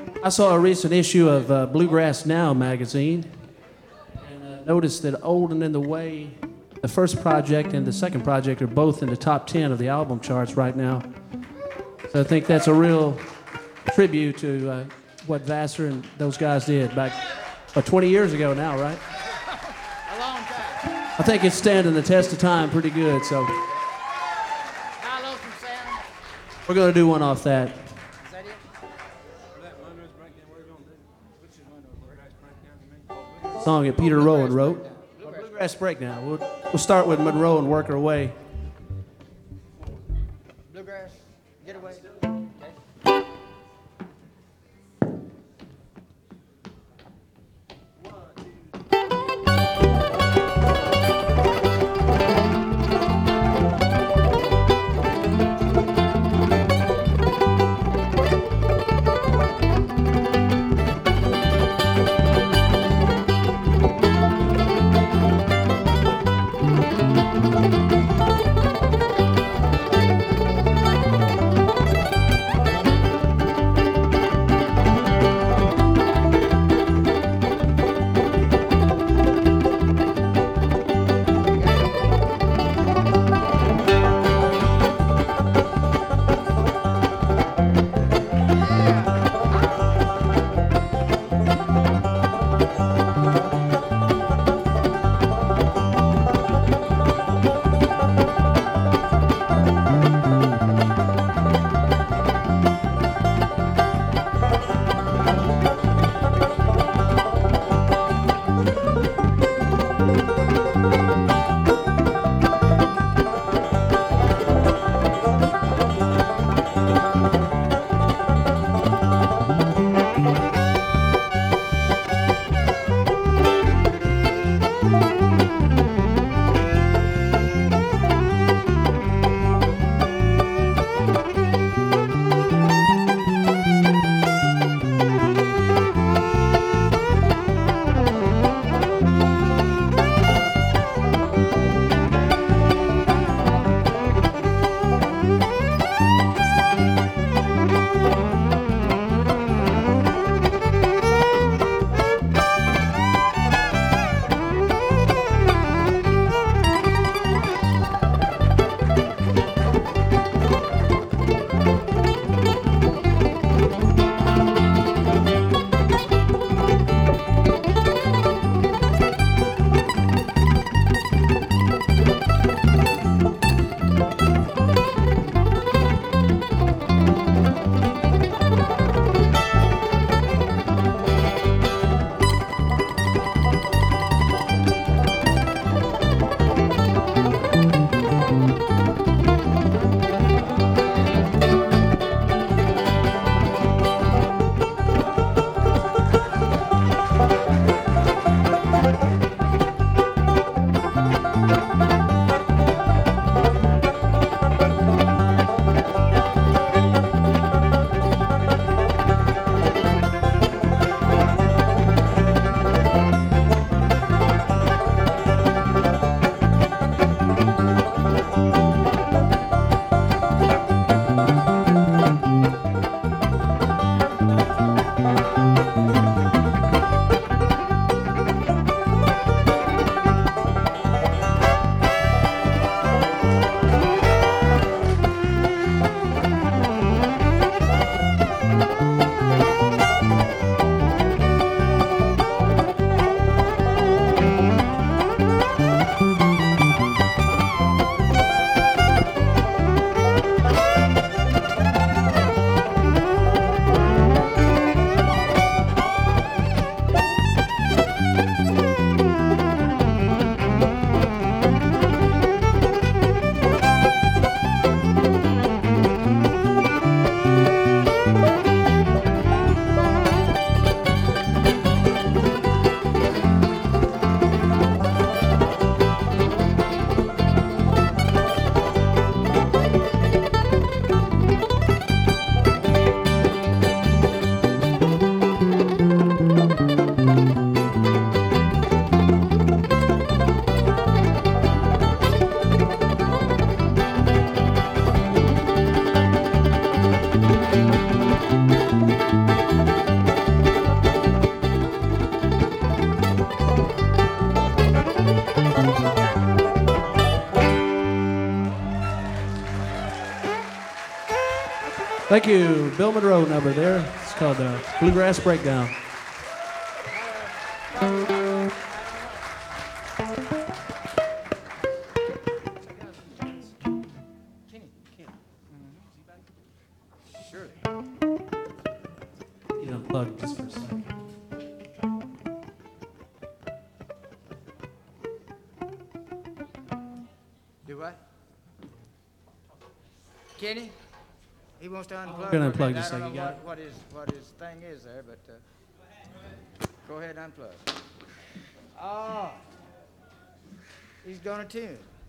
I saw a recent issue of Bluegrass Now magazine and noticed that Old and in the Way, the first project and the second project, are both in the top 10 of the album charts right now. So I think that's a real tribute to what Vassar and those guys did back 20 years ago now, right? A long time. I think it's standing the test of time pretty good, so High, low, from sound. we're going to do one off that. Is that it? Song that Peter Rowan wrote. Bluegrass Breakdown. We'll start with Monroe and work our way. Bluegrass, Getaway. Okay. Thank you. Thank you. Bill Monroe number there. It's called Bluegrass Breakdown. Sure. You unplug just for a second. Do what? Kenny? He wants to unplug. I'm gonna for a minute. unplug just I a don't second. know Got it? what his thing is there, but go ahead and unplug. Oh, he's gonna tune.